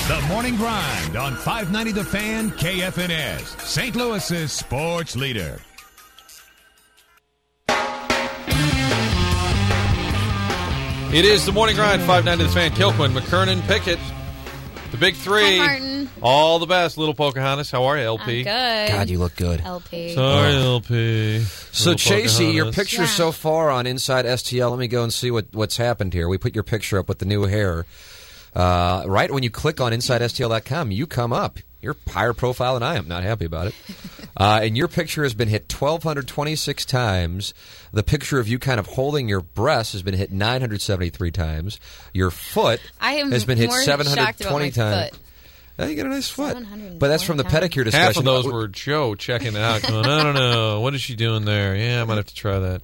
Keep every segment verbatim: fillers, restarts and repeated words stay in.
The Morning Grind on five ninety The Fan, K F N S, Saint Louis's sports leader. It is the Morning Grind, five ninety The Fan. Kilquin, McKernan, Pickett, the big three. Hi, Martin. All the best. Little Pocahontas, how are you, L P? I'm good. God, you look good. L P. Sorry, Oh. L P. So, Little Chasey, your Pocahontas. picture Yeah. so far on Inside S T L, let me go and see what, what's happened here. We put your picture up with the new hair. Uh, right when you click on inside S T L dot com, you come up. You're higher profile than I am. Not happy about it. Uh, and your picture has been hit twelve twenty-six times. The picture of you kind of holding your breast has been hit nine hundred seventy-three times. Your foot I am has been hit more seven hundred shocked about twenty my times. foot. Oh, you got a nice foot. seven hundred But that's from the twenty pedicure discussion. Half of those were Joe checking it out, going, I don't know. What is she doing there? Yeah, I might have to try that.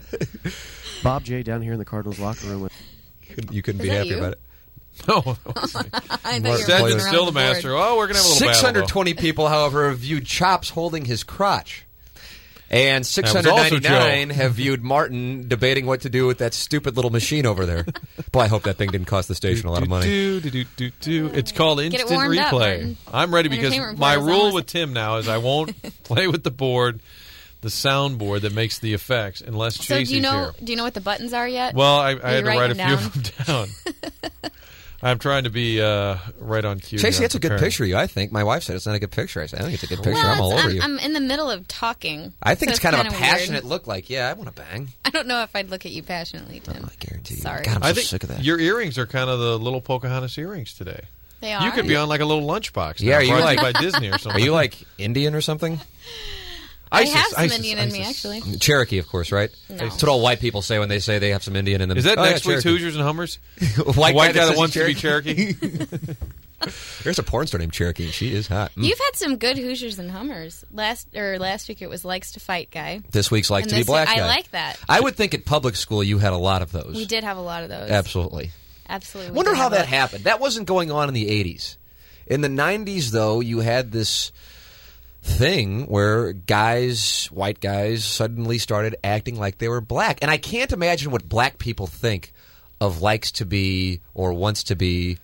Bob J. down here in the Cardinals locker room with. You couldn't Is be that happy you? about it. No. I thought you were Mark That's moving still around the board. master. Oh, we're going to have a little six battle, hundred though. twenty people, however, have viewed Chops holding his crotch. And six That was hundred also ninety-nine Joe. have viewed Martin debating what to do with that stupid little machine over there. Boy, I hope that thing didn't cost the station a lot of money. Do, do, do, do, do. It's called Get it instant warmed up, replay. Martin. I'm ready because Entertainment my Reporter's rule almost- with Tim now is I won't play with the board, the soundboard that makes the effects, unless So Chasey's do you know? here. Do you know what the buttons are yet? Well, I, I you had to writing write a them few of them down. I'm trying to be uh, right on cue. Chasey, here. that's a good Preparing. picture of you, I think. My wife said it's not a good picture. I said, I think it's a good picture. well, I'm all it's- over I'm, you. I'm in the middle of talking. I think so it's kind of a kinda passionate weird. look like, yeah, I want to bang. I don't know if I'd look at you passionately, Tim. Oh, I guarantee you. Sorry. God, I'm so I think sick of that. your earrings are kind of the little Pocahontas earrings today. They are. You could be on like a little lunchbox. Yeah, now, are you brought to like- by Disney or Are something? you like Indian or something? I ISIS, have some ISIS, Indian in me, ISIS. actually. Cherokee, of course, right? No. That's what all white people say when they say they have some Indian in them. Is that Oh, yeah, next week's Cherokee. Hoosiers and Hummers? White, White guy that says wants he's to be Cherokee? There's a porn star named Cherokee, and she is hot. Mm. You've had some good Hoosiers and Hummers. Last or last week it was Likes to Fight guy. This week's Like And to Be this Black week- Guy. I like that. I would think at public school you had a lot of those. We did have a lot of those. Absolutely. Absolutely. we Wonder did how have that a- happened. That wasn't going on in the eighties. In the nineties, though, you had this thing where guys, white guys, suddenly started acting like they were black. And I can't imagine what black people think of likes to be or wants to be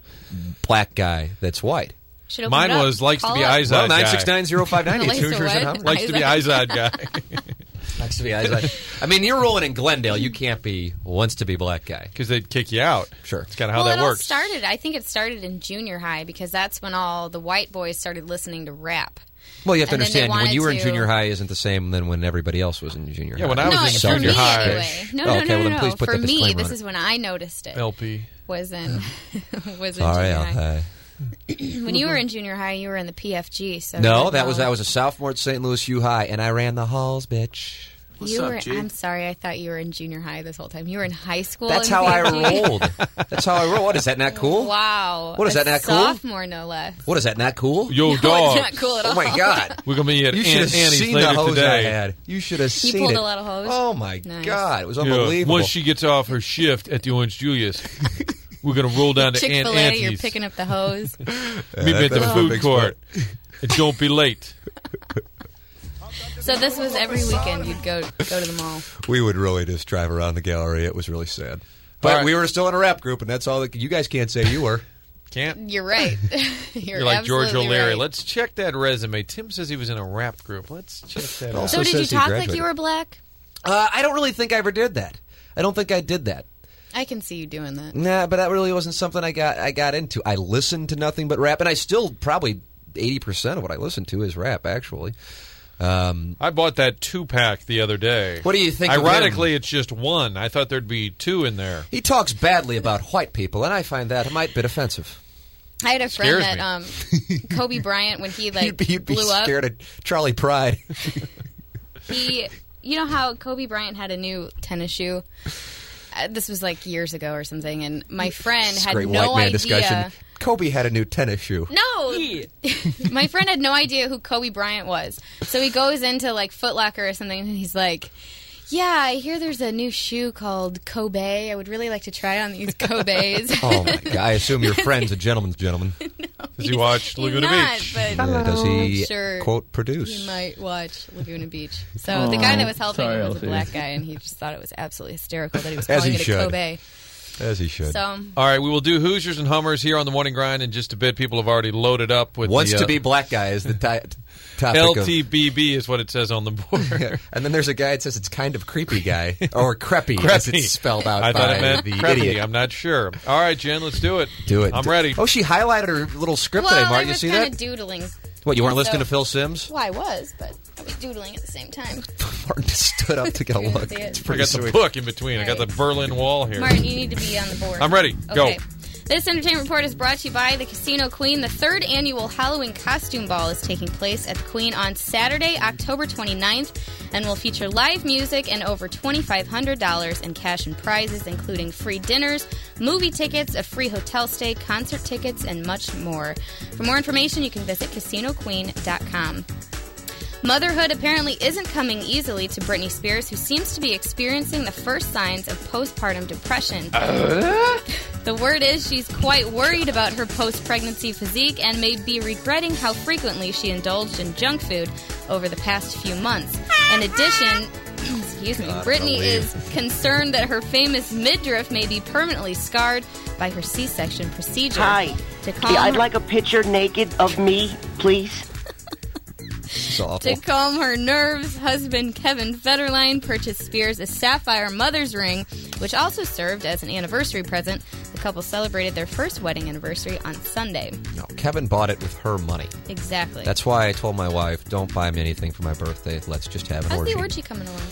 black guy that's white. Should open Mine it up. was likes to Call be up. Izod Well, guy. nine six nine zero five nine Likes eight to Hoosiers and what? Hummers. Likes to be Izod guy. Likes to be Izod. I mean, you're rolling in Glendale. You can't be wants to be black guy. Because they'd kick you out. Sure. That's kind of how well, that it all works. started. I think it started in junior high because that's when all the white boys started listening to rap. Well, you have to And then they understand, when wanted you were in to- junior high isn't the same than when everybody else was in junior Yeah, high. when I was no, in for junior me high. anyway. No, Oh, no, okay, no, well, no, then please no. put For the me, disclaimer this on it. is when I noticed it. L P. Was in was in Sorry, junior Al. high. Hi. When you were in junior high, you were in the P F G. So No, you that was know. I was a sophomore at Saint Louis U High, and I ran the halls, bitch. What's You up, were. G? I'm sorry. I thought you were in junior high this whole time. You were in high school. That's in how I P F G? rolled. That's how I roll. What is that? Not cool? Wow. What is A that, not cool? Sophomore, no less. What is that? Not cool? Yo, No, dog. it's not cool at all. Oh my god! We're going to be at You should have Aunt Annie's seen later the hose today. I had. You should have You seen pulled it. a lot of hose? Oh my Nice. god! It was Yeah. unbelievable. Once she gets off her shift at the Orange Julius, we're going to roll down to Aunt Chick-fil-A, Auntie's. you're picking up the hose. Meet me at the That's a food big court. And don't be late. So this was every weekend you'd go go to the mall. We would really just drive around the gallery. It was really sad. But All right. we were still in a rap group, and that's all. That, you guys can't say you were. Can't. You're right. You're, You're like George absolutely O'Leary. right. Let's check that resume. Tim says he was in a rap group. Let's check that out. Also So did you says he talk like graduated. you were black? Uh, I don't really think I ever did that. I don't think I did that. I can see you doing that. Nah, but that really wasn't something I got I got into. I listened to nothing but rap, and I still probably eighty percent of what I listen to is rap, actually. Um, I bought that two-pack the other day. What do you think of Ironically, him? it's just one. I thought there'd be two in there. he talks badly about white people, and I find that a mite bit offensive. I had a Scares friend that me. um, Kobe Bryant, when he like you'd be, you'd be blew up, scared of Charlie Pride. he, you know how Kobe Bryant had a new tennis shoe. Uh, this was like years ago or something, and my friend This had great no white man idea. discussion. Kobe had a new tennis shoe. No, my friend had no idea who Kobe Bryant was. So he goes into like Foot Locker or something, and he's like, "Yeah, I hear there's a new shoe called Kobe. I would really like to try on these Kobe's." Oh my god! I assume your friend's a gentleman's gentleman. Does he watch He's Laguna not, Beach? But Yeah, does he Sure. quote produce? He might watch Laguna Beach. So the guy that was helping sorry, him was a Elsie. black guy, and he just thought it was absolutely hysterical that he was As calling he it a should. Kobe. As he should. So All right, we will do Hoosiers and Hummers here on the Morning Grind in just a bit. People have already loaded up with Wants the, uh, to be black guy is the ti- topic L of... T B B is what it says on the board. And then there's a guy that says it's kind of creepy guy. Or creppy, as Creppy. it's spelled out I by thought it meant the creppy. idiot. I'm not sure. All right, Jen, let's do it. Do it. I'm ready. Oh, she highlighted her little script well, today, I Martin. You was see kind that? of doodling. What, you weren't So- listening to Phil Sims? Well, I was, but I was doodling at the same time. Martin just stood up to get a You're gonna look. see it. It's I pretty got the sweet. book in between. I got the Right. Berlin Wall here. Martin, you need to be on the board. I'm ready. Go. Okay. This entertainment report is brought to you by the Casino Queen. The third annual Halloween costume ball is taking place at the Queen on Saturday, October twenty-ninth, and will feature live music and over twenty-five hundred dollars in cash and prizes, including free dinners, movie tickets, a free hotel stay, concert tickets, and much more. For more information, you can visit casino queen dot com. Motherhood apparently isn't coming easily to Britney Spears, who seems to be experiencing the first signs of postpartum depression. The word is she's quite worried about her post-pregnancy physique and may be regretting how frequently she indulged in junk food over the past few months. In addition, excuse me, God, Britney believe. is concerned that her famous midriff may be permanently scarred by her C-section procedure. Hi. To calm Yeah, I'd her- like a picture naked of me, please. It's awful. To calm her nerves, husband Kevin Federline purchased Spears a sapphire mother's ring, which also served as an anniversary present. The couple celebrated their first wedding anniversary on Sunday. No, Kevin bought it with her money. Exactly. That's why I told my wife, don't buy me anything for my birthday. Let's just have an How's orgy. the orgy coming along?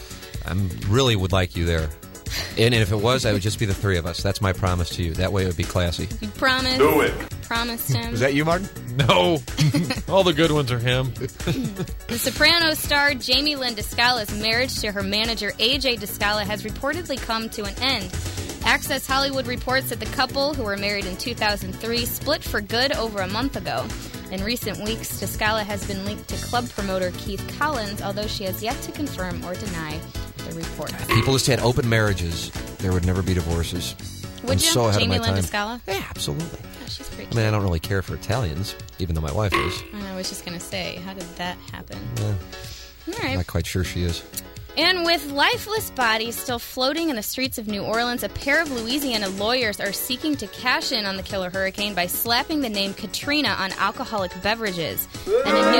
I really would like you there. And if it was, I would just be the three of us. That's my promise to you. That way it would be classy. You promised. Do it. Promised him. Was that you, Martin? No. All the good ones are him. The Sopranos star Jamie Lynn Descala's marriage to her manager A J Descala has reportedly come to an end. Access Hollywood reports that the couple, who were married in two thousand three, split for good over a month ago. In recent weeks, Descala has been linked to club promoter Keith Collins, although she has yet to confirm or deny the report. People just had open marriages. There would never be divorces. Would I'm you? so ahead Jamie of my Lynn time. Descala? Yeah, absolutely. Oh, she's pretty I cute. mean, I don't really care for Italians, even though my wife is. I was just going to say, how did that happen? Yeah, All I'm right. not quite sure she is. And with lifeless bodies still floating in the streets of New Orleans, a pair of Louisiana lawyers are seeking to cash in on the killer hurricane by slapping the name Katrina on alcoholic beverages. And a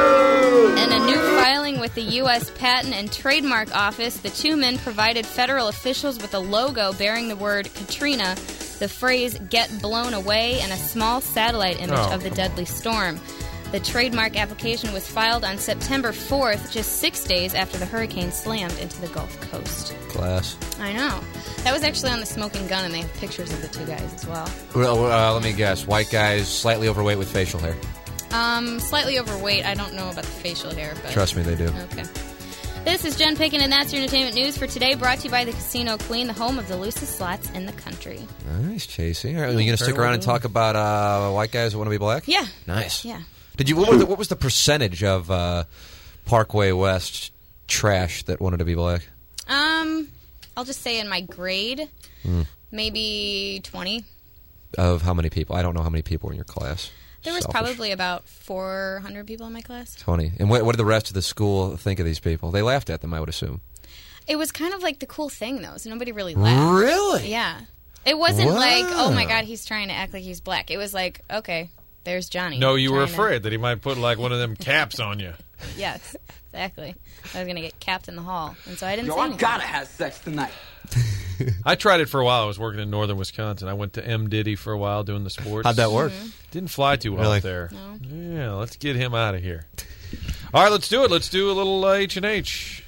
new, and a new filing with the U S Patent and Trademark Office, the two men provided federal officials with a logo bearing the word Katrina, the phrase "get blown away," and a small satellite image Oh, of the come deadly storm. The trademark application was filed on September fourth, just six days after the hurricane slammed into the Gulf Coast. Class. I know. That was actually on the Smoking Gun, and they have pictures of the two guys as well. Well, uh, let me guess. White guys, slightly overweight with facial hair. Um, slightly overweight. I don't know about the facial hair, but Trust me, they do. Okay. This is Jen Picken, and that's your entertainment news for today, brought to you by the Casino Queen, the home of the loosest slots in the country. Nice, Chasey. All right, are you going to stick well around and done. talk about uh, white guys that want to be black? Yeah. Nice. Yeah. Did you? What was the, what was the percentage of uh, Parkway West trash that wanted to be black? Um, I'll just say in my grade, Hmm. maybe twenty. Of how many people? I don't know how many people were in your class. There was Selfish. probably about four hundred people in my class. twenty. And what, what did the rest of the school think of these people? They laughed at them, I would assume. It was kind of like the cool thing, though, so nobody really laughed. Really? Yeah. It wasn't Wow. like, oh my god, he's trying to act like he's black. It was like, okay, there's Johnny. No, you were trying to- afraid that he might put like one of them caps on you. Yes, exactly. I was going to get capped in the hall, and so I didn't Yo, say I anything. gotta have sex tonight. I tried it for a while. I was working in northern Wisconsin. I went to M. Diddy for a while doing the sports. How'd that work? Didn't fly too well Really? there. No. Yeah, let's get him out of here. All right, let's do it. Let's do a little uh, H and H.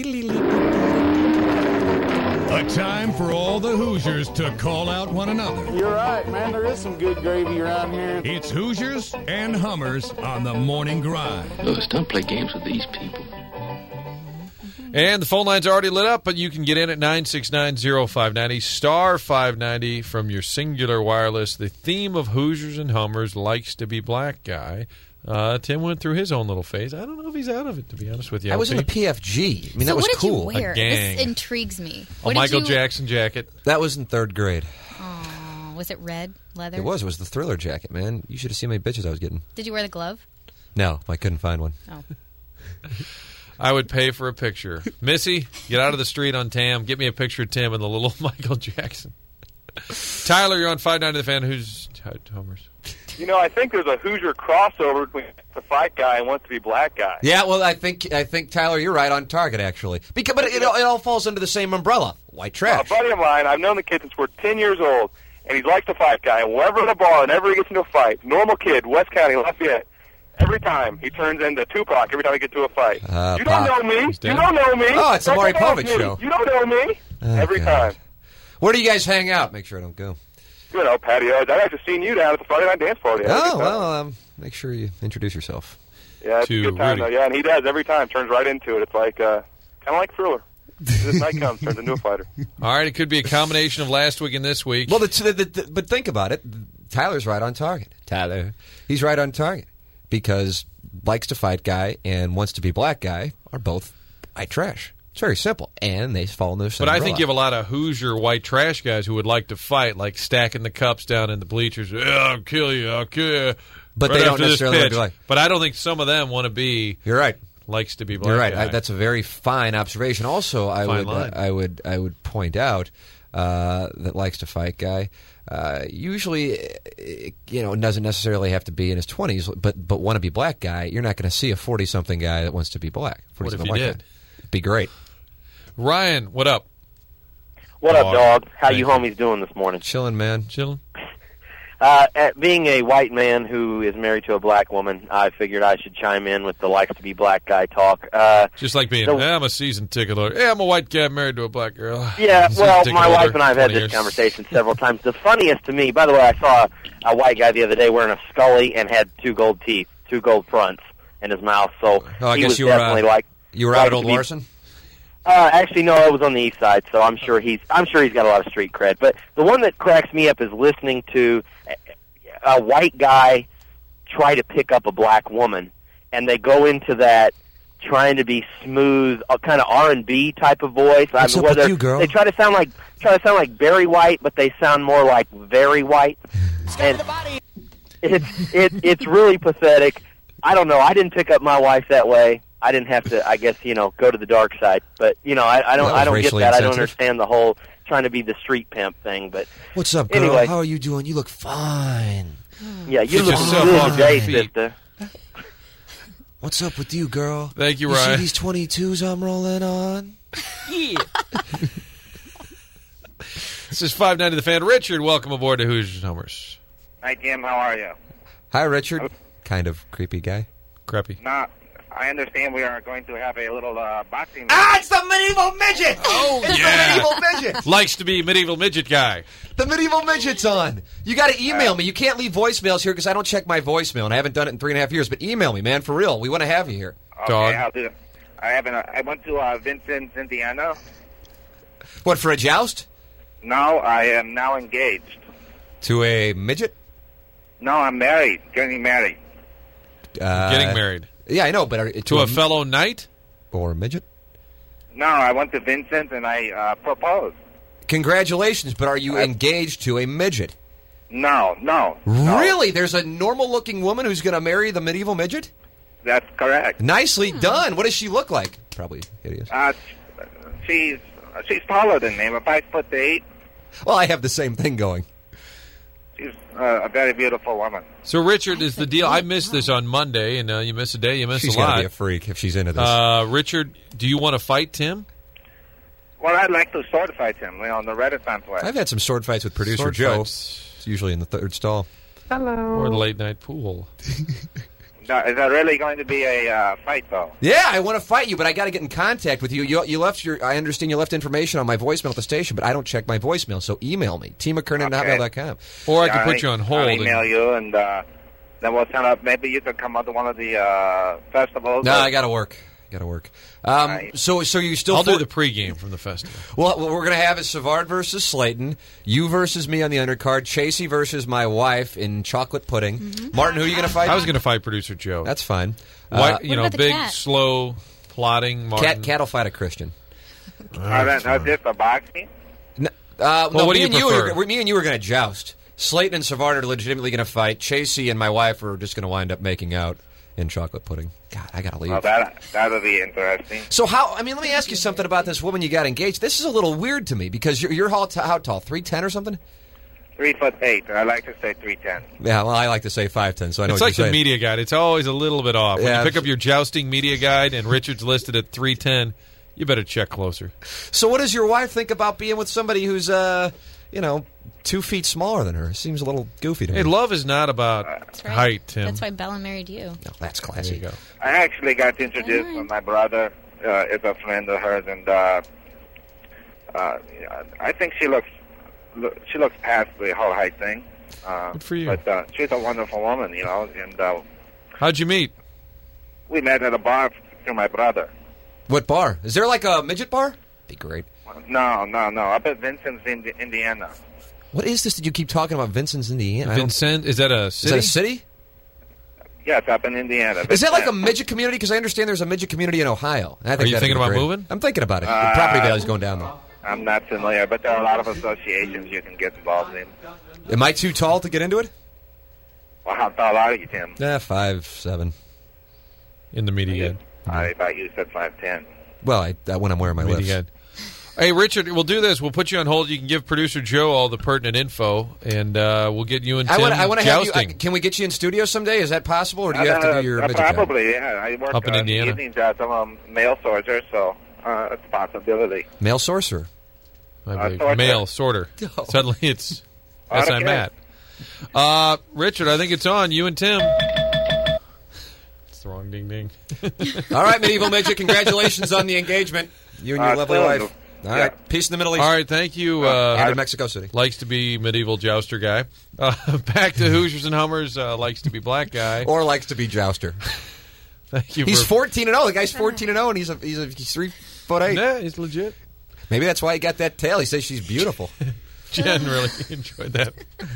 A time for all the Hoosiers to call out one another. You're right, man. There is some good gravy around here. It's Hoosiers and Hummers on the Morning Grind. Louis, don't play games with these people. And the phone line's already lit up, but you can get in at nine six nine, oh five nine zero, star five ninety from your Singular Wireless. The theme of Hoosiers and Hummers likes to be black guy. Uh, Tim went through his own little phase. I don't know if he's out of it, to be honest with you. I was in L the P. P F G. I mean, so that was what did cool. you wear? A gang. This intrigues me. A What did Michael you... Jackson jacket. That was in third grade. Oh, was it red leather? It was. It was the Thriller jacket, man. You should have seen how many bitches I was getting. Did you wear the glove? No, I couldn't find one. Oh. I would pay for a picture. Missy, get out of the street on Tam. Get me a picture of Tim and the little Michael Jackson. Tyler, you're on five ninety The Fan. Who's homers? You know, I think there's a Hoosier crossover between the fight guy and wants to be black guy. Yeah, well, I think I think Tyler, you're right on target actually. Because, but it, it all falls under the same umbrella: white trash. A buddy of mine, I've known the kid since we're ten years old, and he likes to fight guy. And wherever in a bar, whenever he gets into a fight, normal kid, West County, Lafayette. Every time he turns into Tupac. Every time he gets to a fight, uh, you don't Pop. know me. You don't know me. Oh, it's the Maury Povich me. show. You don't know me. Oh, every God. time. Where do you guys hang out? Make sure I don't go. You know, patio. I've actually seen you down at the Friday night dance party. Oh, well, um, make sure you introduce yourself. Yeah, it's to a good time, Rudy. though. Yeah, and he does every time. Turns right into it. It's like, uh, kind of like Thriller. This night comes, turns into a fighter. All right, it could be a combination of last week and this week. Well, the, the, the, but think about it. Tyler's right on target. Tyler. He's right on target. Because likes to fight guy and wants to be black guy are both white trash. It's very simple. And they fall in the same But I umbrella. think you have a lot of Hoosier white trash guys who would like to fight, like stacking the cups down in the bleachers. Yeah, I'll kill you, I'll kill you. But right they don't after this necessarily pitch. be like- But I don't think some of them want to be. You're right. Likes to be black. You're right. guy. I, that's a very fine observation. Also, I Fine would uh, line. I would I would point out uh, that likes to fight guy. Uh, usually, uh, you know, doesn't necessarily have to be in his twenties, but but want to be black guy. You're not going to see a forty-something guy that wants to be black. What if forty-something you white did? guy. It'd be great. Ryan, what up? What up, dog? How Thank you you. homies doing this morning? Chilling, man. Chilling. Uh, at being a white man who is married to a black woman, I figured I should chime in with the likes to be black guy talk. Uh, Just like being, so- eh, I'm a season ticket holder. Yeah, I'm a white guy married to a black girl. Yeah, Season well, ticket my holder, wife and I have had twenty this years. conversation several times. The funniest to me, by the way, I saw a white guy the other day wearing a Scully and had two gold teeth, two gold fronts in his mouth. So Oh, I he guess was you were, uh, definitely like You were like out at to Old be- Larson? Uh, actually, no, I was on the east side, so I'm sure he's I'm sure he's got a lot of street cred. But the one that cracks me up is listening to a, a white guy try to pick up a black woman, and they go into that trying to be smooth, uh, kind of R and B type of voice. What's I up mean, with whether you, girl? They try to sound like try to sound like Barry White, but they sound more like very white. And it's it, it's really pathetic. I don't know. I didn't pick up my wife that way. I didn't have to, I guess, you know, go to the dark side. But, you know, I, I don't That was I don't get racially that. I don't insensitive. understand the whole trying to be the street pimp thing. But What's up, girl? Anyway. How are you doing? You look fine. yeah, you Get look yourself good off your today, feet. sister. What's up with you, girl? Thank you, You see Ryan. these twenty-twos I'm rolling on? This is five ninety The Fan. Richard, welcome aboard to Hoosiers and Homers. Hi, Jim. How are you? Hi, Richard. Kind of creepy guy. Crappy. Nah, I understand we are going to have a little uh, boxing. Ah, it's the medieval midget! Oh, it's yeah. the medieval midget! Likes to be medieval midget guy. The medieval midget's on. You got to email me. You can't leave voicemails here because I don't check my voicemail, and I haven't done it in three and a half years. But email me, man, for real. We want to have you here. Okay, Dog. I'll do it. I haven't. Uh, I went to uh, Vincent, Indiana. What, for a joust? No, I am now engaged. To a midget? No, I'm married. Getting married. Uh, Getting married. Yeah, I know, but are, to, To a fellow knight? or a midget? No, I went to Vincent and I uh, proposed. Congratulations, but are you engaged to a midget? No, no, no. Really? There's a normal-looking woman who's going to marry the medieval midget? That's correct. Nicely done. What does she look like? Probably hideous. Uh, she's she's taller than me. I'm five foot eight. Well, I have the same thing going. She's uh, a very beautiful woman. So, Richard, is the deal. I missed this on Monday, and uh, you miss a day, you miss She's a got to lot. be a freak if she's into this. Uh, Richard, do you want to fight Tim? Well, I'd like to sword fight him, you know, on the Renaissance way. I've had some sword fights with producer Sword Joe. fights. It's usually in the third stall. Or the late night pool. Now, is that really going to be a uh, fight, though? Yeah, I want to fight you, but I got to get in contact with you. You, you left your. I understand you left information on my voicemail at the station, but I don't check my voicemail. So email me, t mckernan at hotmail dot com. Or I could All put right, you on hold. I'll and- email you, and uh, then we'll set up. Maybe you could come out to one of the uh, festivals. No, I got to work. Got to work. Um, Right. So, so you still? I'll for- do the pregame from the festival. Well, what we're going to have is Savard versus Slayton, you versus me on the undercard, Chasey versus my wife in chocolate pudding. Mm-hmm. Martin, who are you going to fight? I was going to fight producer Joe. That's fine. White, Uh, you What know, about the big, cat? slow, plotting Martin. cat, cat will fight a Christian. Uh, then, uh, just a boxing? No, uh, Well, no what do me, you and you prefer? are, me and you are going to joust. Slayton and Savard are legitimately going to fight. Chasey and my wife are just going to wind up making out in chocolate pudding. God, I got to leave. Well, that, that'll be interesting. So how? I mean, let me ask you something about this woman you got engaged. This is a little weird to me because you're, you're how, t- how tall? three ten or something? Three foot eight. I like to say three ten. Yeah, well, I like to say five ten, so I know It's what like you're the saying. media guide. It's always a little bit off. When Yeah. you pick up your jousting media guide and Richard's listed at three ten, you better check closer. So what does your wife think about being with somebody who's, uh, you know, two feet smaller than her? Seems a little goofy to me. Hey, love is not about That's right. height, Tim. That's why Bella married you. No, that's classy. There you go. I actually got introduced Alright. when my brother uh, is a friend of hers, and uh, uh, yeah, I think she looks look, she looks past the whole height thing. Uh, Good for you. But uh, she's a wonderful woman, you know. And uh, How'd you meet? we met at a bar through my brother. What bar? Is there like a midget bar? Be great. No, no, no. Up at Vincent's, Indi- Indiana. What is this that you keep talking about, Vincent's, Indiana? I don't- Vincent, is that a Is city? that a city? Yes, up in Indiana. Is that like a Vincent. midget community? Because I understand there's a midget community in Ohio. I think Are you that'd thinking be about great. moving? I'm thinking about it. Uh, the property value's going down, though. I'm not familiar, but there are a lot of associations you can get involved in. Am I too tall to get into it? Well, how tall are you, Tim? Nah, five, seven. In the media guide. I thought you said five ten. Well, I, uh, when I'm wearing my Media lips. guide. Hey, Richard, we'll do this. We'll put you on hold. You can give producer Joe all the pertinent info, and uh, we'll get you and I Tim want I want to have you. jousting. I, can we get you in studio someday? Is that possible, or do you have to Uh, do your uh, midget job? Probably, yeah. I work Up in uh, Indiana? evenings as a um, mail sorter, so uh, it's a possibility. Male sorcerer. I Uh, believe. sorter. Male, sorter. Oh. Suddenly it's Okay. S I Matt. Uh, Richard, I think it's on. You and Tim. It's the wrong ding ding. All right, medieval midget. Congratulations on the engagement. You and your Uh, lovely still, wife. All yeah. right. Peace in the Middle East. All right, thank you. Uh, And in Mexico City. likes to be medieval jouster guy. Uh, back to Hoosiers and Hummers. Uh, likes to be black guy. Or likes to be jouster. Thank you. He's for, fourteen and oh. The guy's fourteen and oh, and he's a, he's a, he's three foot eight. Yeah, he's legit. Maybe that's why he got that tail. He says she's beautiful. Jen really enjoyed that.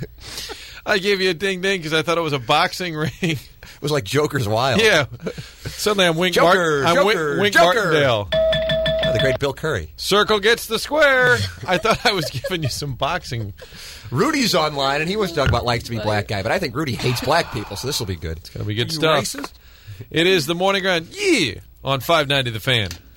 I gave you a ding ding because I thought it was a boxing ring. It was like Joker's Wild. Yeah. Suddenly I'm Wink, Joker, Mart- I'm Wink, Joker, Wink Joker. Martindale. Oh, the great Bill Curry. Circle gets the square. I thought I was giving you some boxing. Rudy's online, and he was talking about likes to be black guy, but I think Rudy hates black people, so this will be good. It's Gonna be good you stuff. racist? It is the morning grind. Yeah, on five ninety The Fan.